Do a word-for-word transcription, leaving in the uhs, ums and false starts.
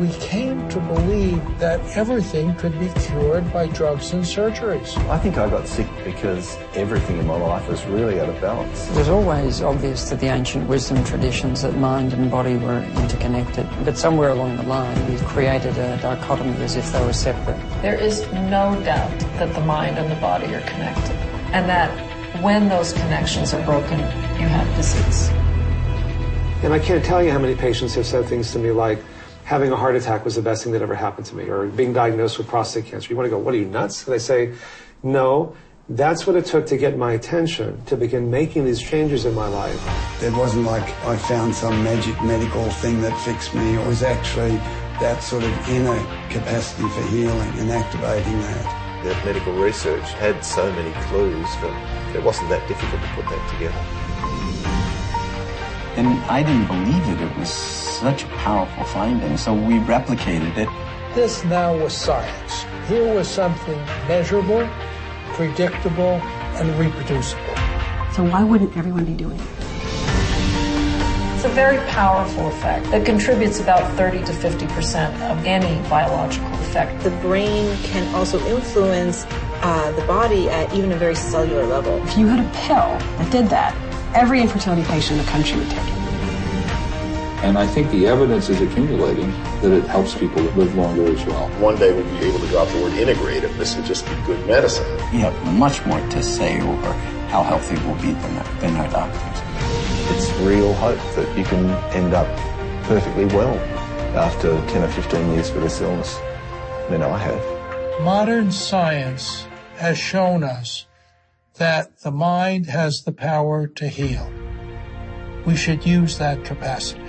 we came to believe that everything could be cured by drugs and surgeries. I think I got sick because everything in my life was really out of balance. It was always obvious to the ancient wisdom traditions that mind and body were interconnected, but somewhere along the line we created a dichotomy as if they were separate. There is no doubt that the mind and the body are connected, and that when those connections are broken, you have disease. And I can't tell you how many patients have said things to me like, having a heart attack was the best thing that ever happened to me, or being diagnosed with prostate cancer. You want to go, what are you, nuts? And I say, no, that's what it took to get my attention, to begin making these changes in my life. It wasn't like I found some magic medical thing that fixed me. It was actually that sort of inner capacity for healing and activating that. The medical research had so many clues that it wasn't that difficult to put that together. And I didn't believe it. It was such a powerful finding, so we replicated it. This now was science. Here was something measurable, predictable, and reproducible. So why wouldn't everyone be doing it? It's a very powerful effect that contributes about thirty to fifty percent of any biological effect. The brain can also influence uh, the body at even a very cellular level. If you had a pill that did that, every infertility patient in the country would take it. And I think the evidence is accumulating that it helps people live longer as well. One day we'll be able to drop the word integrate and this will just be good medicine. You have much more to say over how healthy we'll be than our, than our doctors. It's real hope that you can end up perfectly well after ten or fifteen years with this illness. You know, I have. Modern science has shown us that the mind has the power to heal. We should use that capacity.